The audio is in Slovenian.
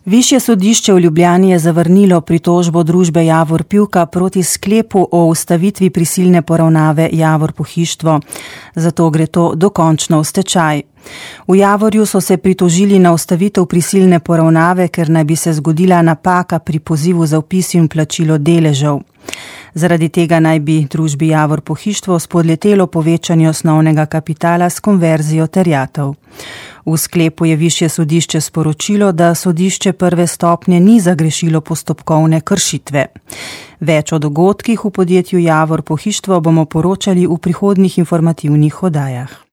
Višje sodišče v Ljubljani je zavrnilo pritožbo družbe Javor Pivka proti sklepu o ustavitvi prisilne poravnave Javor Pohištvo. Zato gre to dokončno v stečaj. V Javorju so se pritožili na ustavitev prisilne poravnave, ker naj bi se zgodila napaka pri pozivu za vpis in plačilo deležev. Zaradi tega naj bi družbi Javor Pohištvo spodletelo povečanje osnovnega kapitala s konverzijo terjatev. V sklepu je višje sodišče sporočilo, da sodišče prve stopnje ni zagrešilo postopkovne kršitve. Več o dogodkih v podjetju Javor Pohištvo bomo poročali v prihodnjih informativnih oddajah.